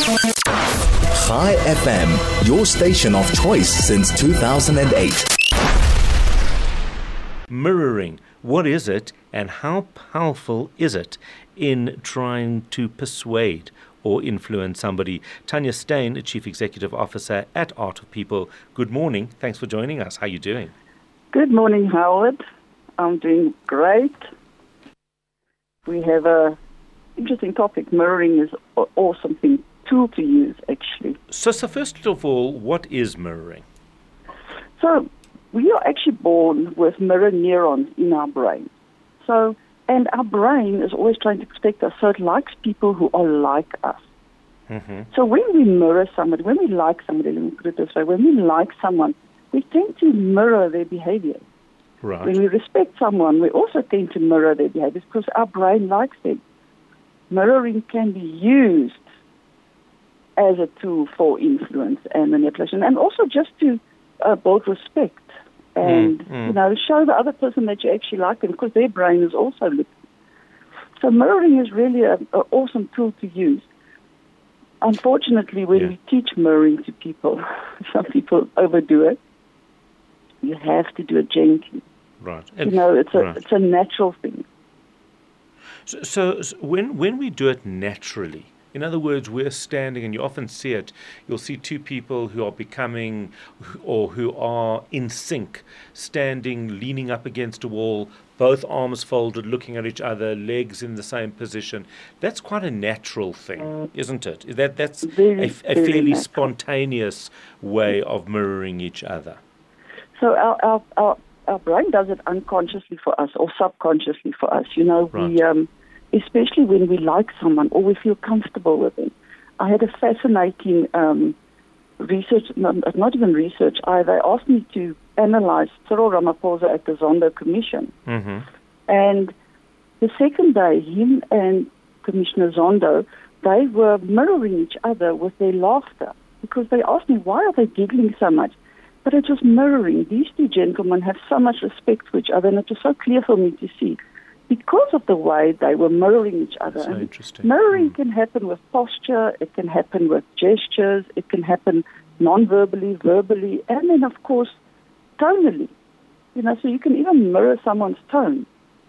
Chai FM, your station of choice since 2008. Mirroring, what is it and how powerful is it in trying to persuade or influence somebody? Tanya Steyn, Chief Executive Officer at Art of People. Good morning. Thanks for joining us. How are you doing? Good morning, Howard. I'm doing great. We have a interesting topic. Mirroring is an awesome tool to use, actually. So first of all, what is mirroring? So we are actually born with mirror neurons in our brain. And our brain is always trying to protect us, so it likes people who are like us. Mm-hmm. So when we mirror somebody, when we like somebody, let me put it this way, when we like someone, we tend to mirror their behavior. Right. When we respect someone, we also tend to mirror their behaviors because our brain likes them. Mirroring can be used as a tool for influence and manipulation, and also just to build respect and show the other person that you actually like them because their brain is also looking. So mirroring is really an awesome tool to use. Unfortunately, when we teach mirroring to people, some people overdo it. You have to do it gently. Right. And, it's a natural thing. So when we do it naturally, in other words, we're standing, and you often see it, you'll see two people who are becoming or who are in sync, standing, leaning up against a wall, both arms folded, looking at each other, legs in the same position. That's quite a natural thing, isn't it? That's a fairly spontaneous way of mirroring each other. So our brain does it unconsciously for us or subconsciously for us. Right. We especially when we like someone or we feel comfortable with them. I had a fascinating research, not even research, they asked me to analyze Cyril Ramaphosa at the Zondo Commission. Mm-hmm. And the second day, him and Commissioner Zondo, they were mirroring each other with their laughter because they asked me, why are they giggling so much? But it was mirroring. These two gentlemen have so much respect for each other, and it was so clear for me to see because of the way they were mirroring each other. So interesting. Mirroring can happen with posture, it can happen with gestures, it can happen non-verbally, verbally, and then, of course, tonally. So you can even mirror someone's tone.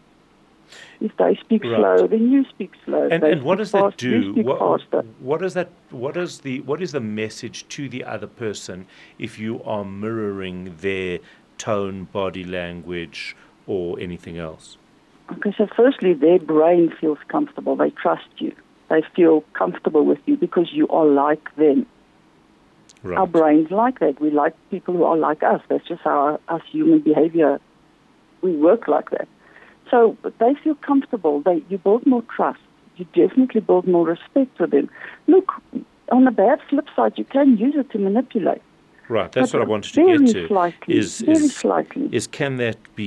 If they speak slow, then you speak slow. And what does that do? You speak faster. What is the message to the other person if you are mirroring their tone, body language, or anything else? Okay, so firstly, their brain feels comfortable. They trust you. They feel comfortable with you because you are like them. Right. Our brains like that. We like people who are like us. That's just how us human behavior, we work like that. So they feel comfortable. You build more trust. You definitely build more respect for them. Look, on the bad flip side, you can use it to manipulate. Right, that's what I wanted to get to. Very slightly. Can this be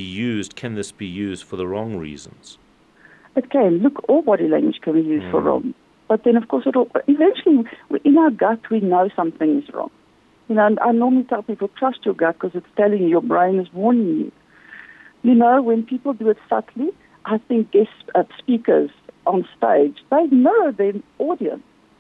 used for the wrong reasons? It can. Look, all body language can be used for wrong. But then, of course, eventually, in our gut, we know something is wrong. I normally tell people, trust your gut because it's telling you, your brain is warning you. When people do it subtly, I think guest speakers on stage, they mirror their audience.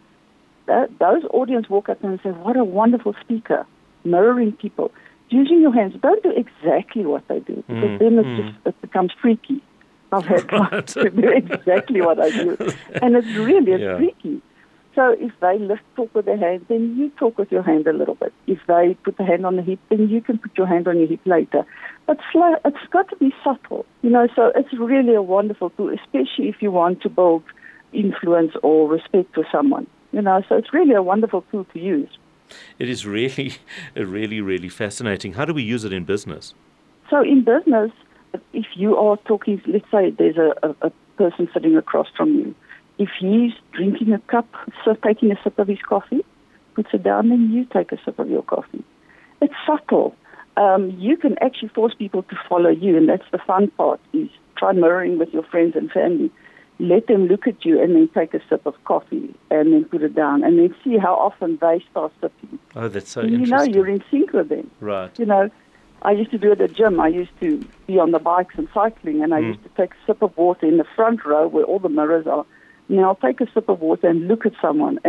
Those audience walk up and say, what a wonderful speaker. Mirroring people. Using your hands. Don't do exactly what they do because then it becomes freaky. I've had clients to do exactly what I do. And it's freaky. So if they talk with their hand, then you talk with your hand a little bit. If they put the hand on the hip, then you can put your hand on your hip later. But it's got to be subtle, so it's really a wonderful tool, especially if you want to build influence or respect for someone, so it's really a wonderful tool to use. It is really, really fascinating. How do we use it in business? So in business, if you are talking, let's say there's a person sitting across from you. If he's drinking a cup, taking a sip of his coffee, puts it down, then you take a sip of your coffee. It's subtle. You can actually force people to follow you, and that's the fun part, is try mirroring with your friends and family. Let them look at you and then take a sip of coffee and then put it down and then see how often they start sipping. Oh, that's so interesting. interesting. You're in sync with them. Right. I used to do it at the gym. I used to be on the bikes and cycling, and I used to take a sip of water in the front row where all the mirrors are. Now I'll take a sip of water and look at someone, and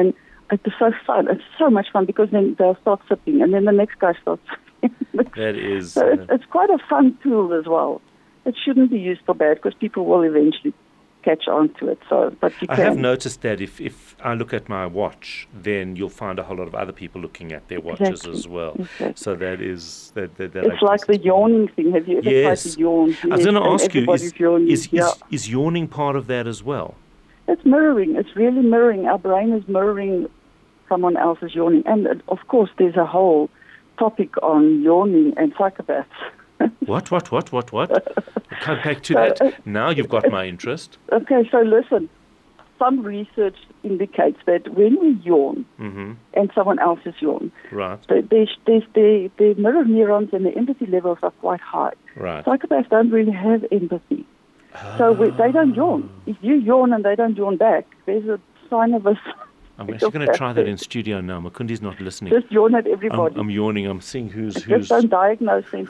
It is so fun. It's so much fun because then they'll start sipping, and then the next guy starts sipping. That is... So it's quite a fun tool as well. It shouldn't be used for bad because people will eventually catch on to it. So, but you I can. have noticed that if I look at my watch, then you'll find a whole lot of other people looking at their watches as well. Exactly. So that is... that It's like the yawning thing. Have you ever tried to yawn? I was going to ask you, yawning. is yawning part of that as well? It's mirroring. It's really mirroring. Our brain is mirroring someone else's yawning. And, of course, there's a whole topic on yawning and psychopaths. What? Come back to that. Now you've got my interest. Okay, so listen. Some research indicates that when we yawn and someone else is yawn, Right. the mirror neurons and the empathy levels are quite high. Right. Psychopaths don't really have empathy. So they don't yawn. If you yawn and they don't yawn back, there's a sign of a... I'm actually going to try that in studio now. Makundi's not listening. Just yawn at everybody. I'm yawning. I'm seeing who's... Just don't diagnose them.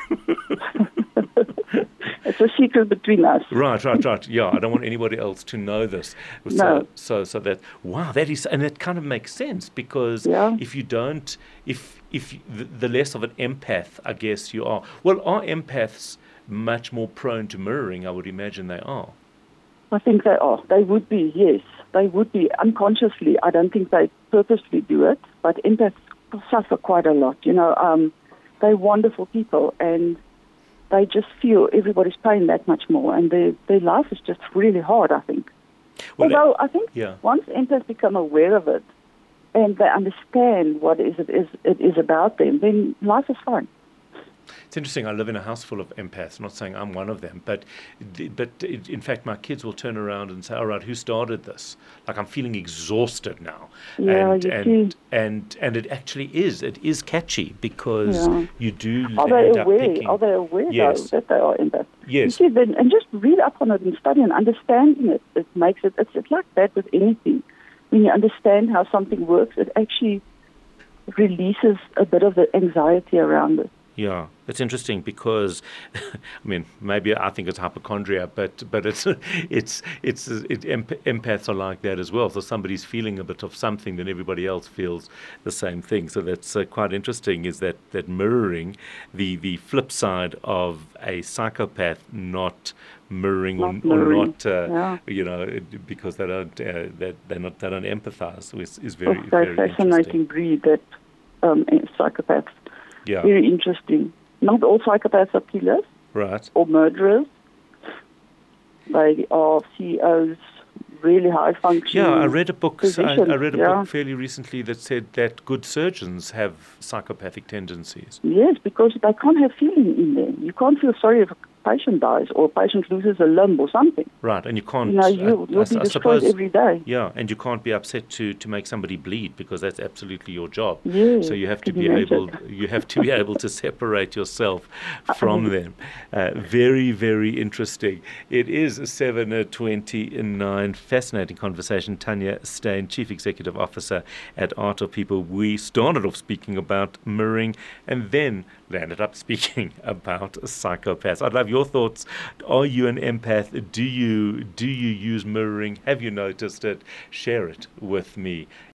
It's a secret between us. Right. Yeah, I don't want anybody else to know this. No. So that, wow, that is, and it kind of makes sense because if you don't, if the less of an empath, I guess you are. Well, are empaths much more prone to mirroring? I would imagine they are. I think they are. They would be, yes. They would be unconsciously. I don't think they purposely do it, but empaths suffer quite a lot. You know, they're wonderful people, and they just feel everybody's pain that much more, and their life is just really hard, I think. Well, although I think once empaths become aware of it and they understand what it is about them, then life is fine. It's interesting. I live in a house full of empaths. I'm not saying I'm one of them, but in fact, my kids will turn around and say, "All right, who started this? Like, I'm feeling exhausted now." Yeah, and it actually is. It is catchy because you do. Are they aware? Are they aware though, that they are empaths? Yes. You see, and just read up on it and study and understanding it. It makes it. It's like that with anything. When you understand how something works, it actually releases a bit of the anxiety around it. Yeah, it's interesting because, I mean, maybe I think it's hypochondria, but empaths are like that as well. So somebody's feeling a bit of something, then everybody else feels the same thing. So that's quite interesting. Is that mirroring the flip side of a psychopath not mirroring or not you know, because they don't empathize is very very fascinating breed that psychopaths. Yeah. Very interesting. Not all psychopaths are killers. Right. Or murderers. They are CEOs, really high functioning. Yeah, I read a book. I read a book fairly recently that said that good surgeons have psychopathic tendencies. Yes, because they can't have feeling in them. You can't feel sorry if a patient dies or a patient loses a limb or something. Right, and you can't... You know, you'll be destroyed every day. Yeah, and you can't be upset to make somebody bleed because that's absolutely your job. Yes, so you have to be able to separate yourself from them. Very, very interesting. It is 7:29. Fascinating conversation. Tanya Steyn, Chief Executive Officer at Art of People. We started off speaking about mirroring and then landed up speaking about psychopaths. I'd love your thoughts. Are you an empath? Do you use mirroring? Have you noticed it? Share it with me.